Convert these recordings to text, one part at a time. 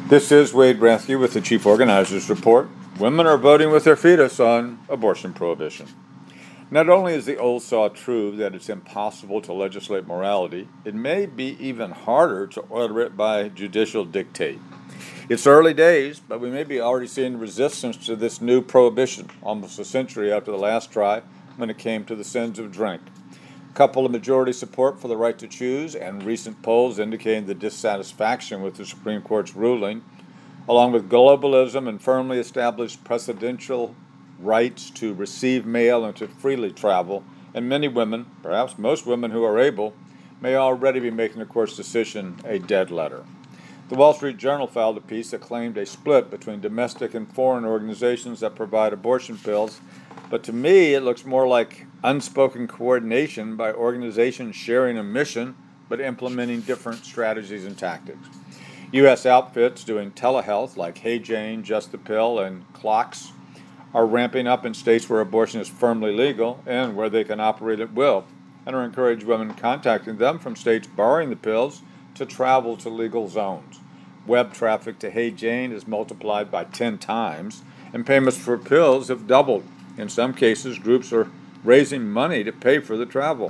This is Wade Rathke with the Chief Organizers Report. Women are voting with their fetus on abortion prohibition. Not only is the old saw true that it's impossible to legislate morality, it may be even harder to order it by judicial dictate. It's early days, but we may be already seeing resistance to this new prohibition, almost a century after the last try when it came to the sins of drink. Couple of majority support for the right to choose and recent polls indicating the dissatisfaction with the Supreme Court's ruling, along with globalism and firmly established precedential rights to receive mail and to freely travel, and many women, perhaps most women who are able, may already be making the court's decision a dead letter. The Wall Street Journal filed a piece that claimed a split between domestic and foreign organizations that provide abortion pills, but to me it looks more like unspoken coordination by organizations sharing a mission but implementing different strategies and tactics. U.S. outfits doing telehealth like Hey Jane, Just the Pill, and Clocks are ramping up in states where abortion is firmly legal and where they can operate at will, and are encouraging women contacting them from states borrowing the pills to travel to legal zones. Web traffic to Hey Jane is multiplied by 10 times, and payments for pills have doubled. In some cases, groups are raising money to pay for the travel.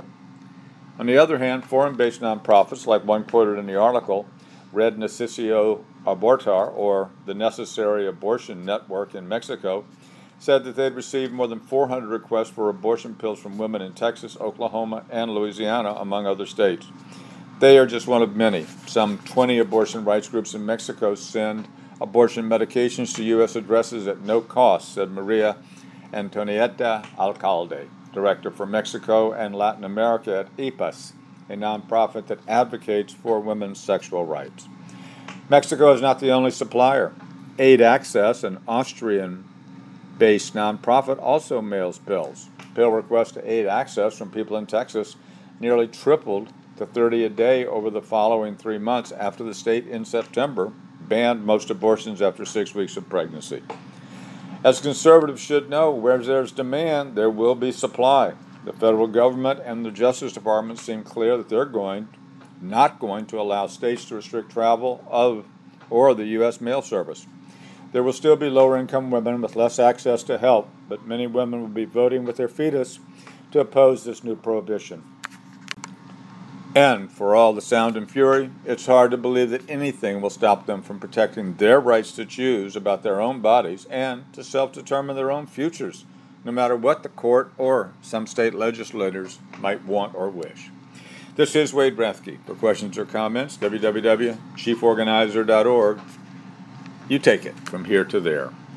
On the other hand, foreign-based nonprofits, like one quoted in the article, Red Necesario Abortar, or the Necessary Abortion Network in Mexico, said that they'd received more than 400 requests for abortion pills from women in Texas, Oklahoma, and Louisiana, among other states. They are just one of many. Some 20 abortion rights groups in Mexico send abortion medications to U.S. addresses at no cost, said Maria Antonieta Alcalde, director for Mexico and Latin America at IPAS, a nonprofit that advocates for women's sexual rights. Mexico is not the only supplier. Aid Access, an Austrian-based nonprofit, also mails pills. Pill requests to Aid Access from people in Texas nearly tripled to 30 a day over the following 3 months after the state in September banned most abortions after 6 weeks of pregnancy. As conservatives should know, where there's demand, there will be supply. The federal government and the Justice Department seem clear that they're not going to allow states to restrict travel of or the U.S. mail service. There will still be lower-income women with less access to help, but many women will be voting with their fetus to oppose this new prohibition. And for all the sound and fury, it's hard to believe that anything will stop them from protecting their rights to choose about their own bodies and to self-determine their own futures, no matter what the court or some state legislators might want or wish. This is Wade Rathke. For questions or comments, www.chieforganizer.org. You take it from here to there.